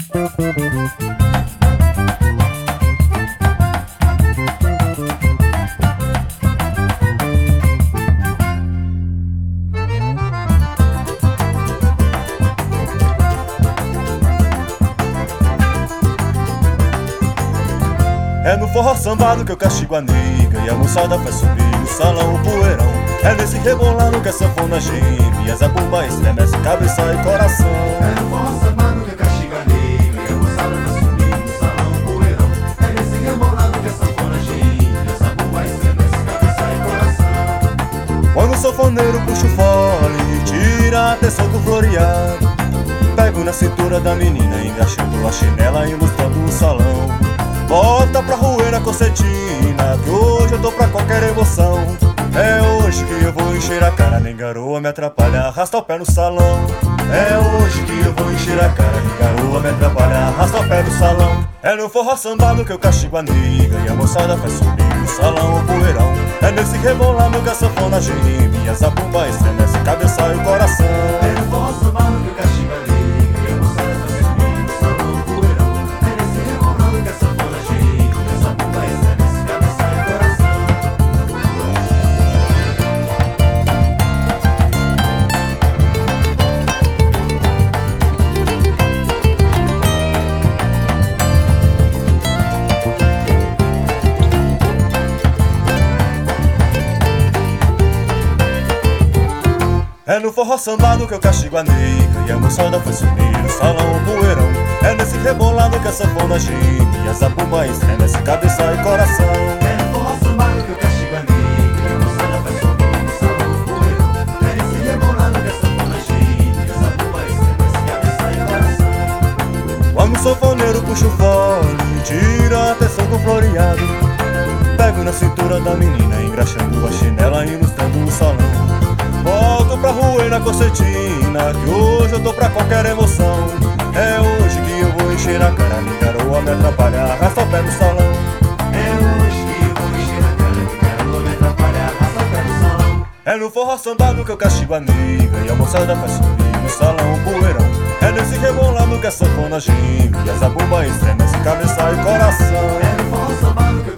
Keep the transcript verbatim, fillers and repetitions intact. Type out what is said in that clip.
É no forró sambado que eu castigo a nega e a moçada faz subir no salão o poeirão. É nesse rebolado que a sanfona geme e a zabumba estremece cabeça e coração. É no forró sambado que eu castigo a nega e a moçada faz subir no salão o poeirão. É nesse rebolado que a sanfona geme e a zabumba estremece cabeça e coração. Quando o sanfoneiro puxa o fole, tira a atenção do floreado, pego na cintura da menina, engraxando a chinela, ilustrando o salão. Bota pra roer a concertina, que hoje eu tô pra qualquer emoção. É hoje que eu vou encher a cara, nem garoa me atrapalha, arrasta o pé no salão. É hoje que eu vou encher a cara, nem garoa me atrapalha, arrasta o pé no salão. É no forró sambado que eu castigo a nega e a moçada faz subir no salão o poeirão. É nesse rebolado que a sanfona geme e a zabumba estremece cabeça e o coração. É no forró sambado que eu castigo a nega e a moçada faz subir no salão o poeirão. É nesse rebolado que a sanfona geme e a zabumba estremece cabeça e coração. É no forró sambado que eu castigo a nega e a moçada faz subir no salão o poeirão. É nesse rebolado que a sanfona geme e a zabumba estremece cabeça e coração. É no forró sambado que eu castigo a nega e a moçada faz subir no salão o poeirão. É nesse rebolado que a sanfona geme e a zabumba estremece cabeça e coração. Quando o sanfoneiro puxa o fole, tira a atenção do floreado, pego na cintura da menina, engraxando a chinela, ilustrando o salão. Volto pra roer na concertina, que hoje eu tô pra qualquer emoção. É hoje que eu vou encher a cara, nem garoa me atrapalha, arrasta o pé no salão. É hoje que eu vou encher a cara, nem garoa me atrapalha, arrasta o pé no salão. É no forró sambado que eu castigo a nega e a moçada faz subir no salão o poeirão. É nesse rebolado que a sanfona geme e a zabumba estremece cabeça e coração. É no forró sambado que eu